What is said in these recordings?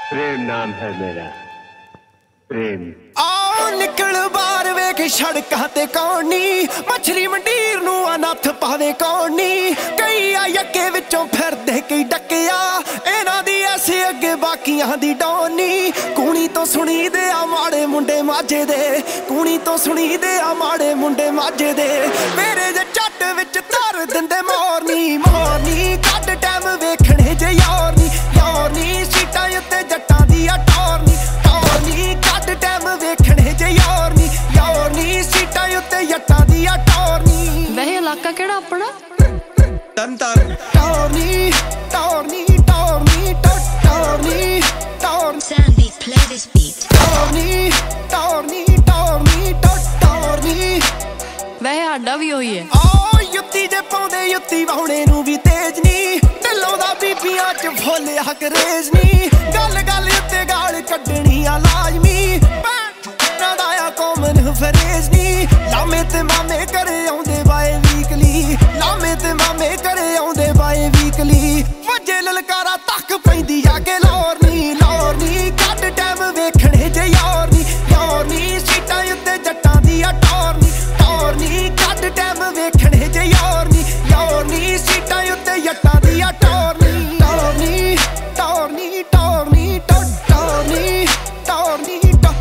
प्रेम नाम है मेरा प्रेम। आओ निकल बाहर वेख सड़कां ते कौन नी मछली मंडीर नूं अनथ पावे कौन नी कई आ अगे विचों फिरदे कई डकिया इन्हां दी ऐसे अगे बाकियां दी डौनी कूणी तो सुनी दे आ माड़े मुंडे माझे दे कूणी तो सुनी दे आ माड़े मुंडे माझे दे मेरे जे झट विच धर दिंदे मोरनी कट टाइम वेखणे जे यार नी सीटां उत्ते जट्टां दी आ टोरनी कट टाइम वेखणे जे यार नी सीटां उत्ते जट्टां दी आ टोरनी। वह इलाका केड़ा अपना तंतर टोरनी टोरनी टोरनी टोरनी टोरनी Sandy, play this beat. टोरनी टोरनी टोरनी टोरनी वह आडा भी होई है। ओ युत्ती जे पाउंदे युत्ती वाहुणे नूं भी तेज नी ढिल्लों दा बीबियां च फुल हकरेज नी गल गल उत्ते गाल कड्डणी आ लाजमी भैणां दा आ कॉमन फरेज नी लामे ते मामे घरे आउंदे बाए वीकली लामे ते मामे घरे आउंदे बाए वीकली वजे ललकारा तक पैंदी जाके लौरनी कट टाइम वेखणे जे यार नी सीटां उत्ते जट्टां दी आ टोरनी कट टाइम वेखणे जे यार नी सीटां उत्ते जट्टां दी आ टोरनी टोरनी टोरनी टोरनी टोरनी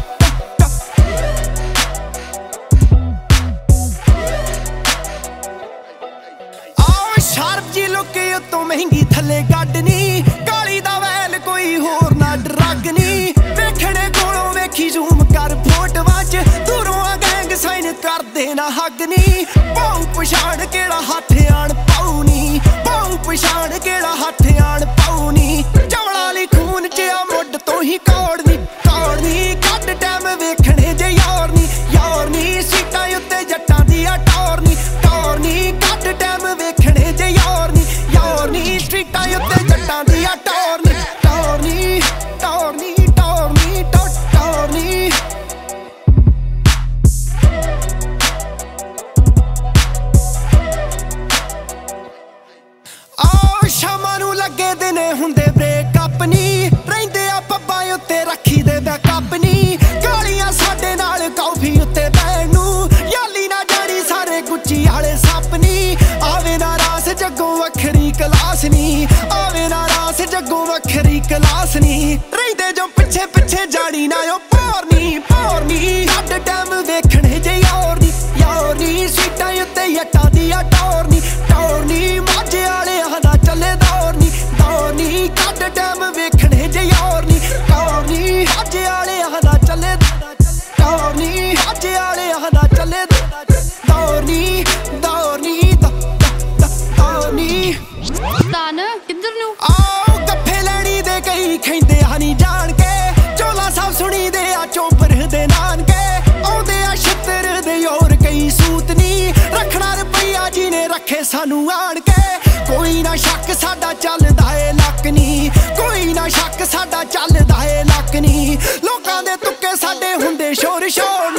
आओ शार्प जी लुके उत्तों महंगी थल्ले गड्डनी काली दा वैल कोई होर ना डरगनी वेखणे कोलों वेखी जूम कर फोटोआं च दूरों आ गैंग साइन कर देना हगनी पाऊ पछाण केड़ा हत्थ आण पाऊनी पाऊ पछाण केड़ा हत्थ आण पाऊनी चवला ली खून च आ मुੱਢ ਤੋਂ ਹੀ ਕੋੜਨੀ ਕੱਢ ਟਾਈਮ ਵੇਖਣੇ ਜੇ यार नी सीटां उत्ते जट्टां दी आ टोरनी ਕੱਢ ਟਾਈਮ ਵੇਖਣੇ ਜੇ यार नी सीटां उत्ते जट्टां दी आ टोरनी टोरनी आओ शामां नूं लगे दिने हुंदे ब्रेकअप नी रहिंदे आ पब्बां उत्ते रखी दे बैकअप नी गालियां साडे नाल कॉफी उत्ते बैण नूं याली ना जानी सारे गुच्ची आले सप नी आवे ना रास जग्गों वखरी क्लास नी आवे ना रास जग्गों वखरी क्लास नी रहिंदे जो पिछे पिछे जानी ना ओ पोरनी कट टाइम वेखणे जे यार नी सीटां उत्ते जट्टां दी आ टोरनी माझे आले आंदा चले दौरनी कट टाइम वेखणे जे यार नी माझे आले आंदा चले माझे आले आंदा चले दौरनी तान किधर नू आओ गप्फे लैनी दे कई खैंदे हनी जान के चोला सब सुनी दे आ चोपर दे नानके आउंदे आ छत्तर दे और कई सूतनी रखना रुपया जी ने रखे सानू आन के कोई ना शक साडा चलदा ए लक नी कोई ना शक साडा चलदा ए लक नी लोकां दे तुक्के साडे हुंदे शोर